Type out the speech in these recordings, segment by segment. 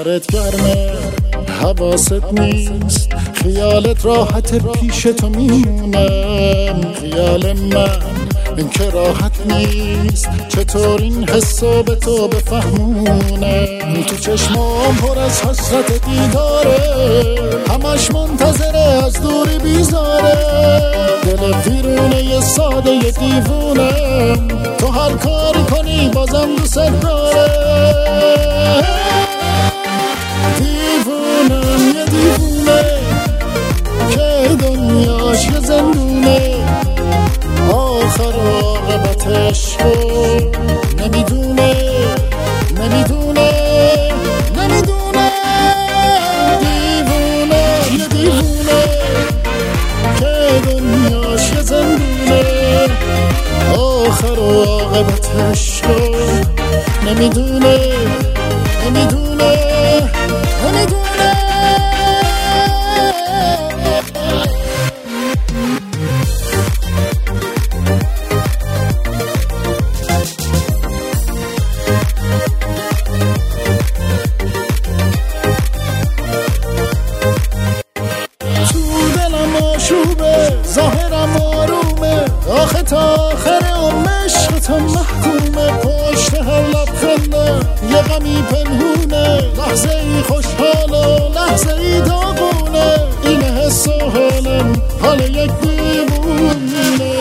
سرت گرمه حواست نیست، خیالت راحت پیش تو میمونم. خیال من این که راحت نیست، چطور این حسو به تو بفهمونم. تو چشمام پر از حسرت دیداره، همش منتظره از دوری بیزاره. دل ویرونه یه ساده یه دیوونم، تو هر کاری کنی بازم دوست داره. دیوونم یه دیوونه که دنیاش یه زندونه، آخر و عاقبتش رو نمیدونه نمیدونه نمیدونه. دیوونه یه دیوونه که دنیاش یه زندونه، آخر و عاقبتش رو نمیدونه نمیدونه نمیدونه. ظاهرم آرومه، آخه تا آخر عمرش تا محکومه. پشت هر لبخنده یه غمی پنهونه، لحظه ای خوشحال و لحظه ای داغونه. این حس و حالم حال یک دیوونه.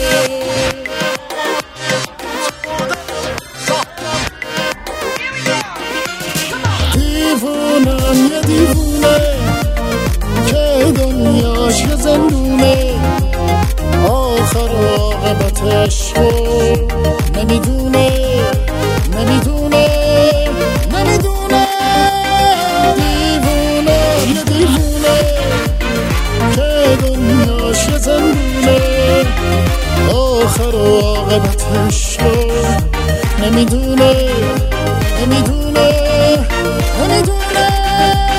دیوونم یه دیوونه که دنیاش یه زندونه، آخر و عاقبتش رو نمیدونه نمیدونه نمیدونه. دیوونه یه دیوونه که دنیاش یه زندونه، آخر و عاقبتش رو نمیدونه نمیدونه نمیدونه.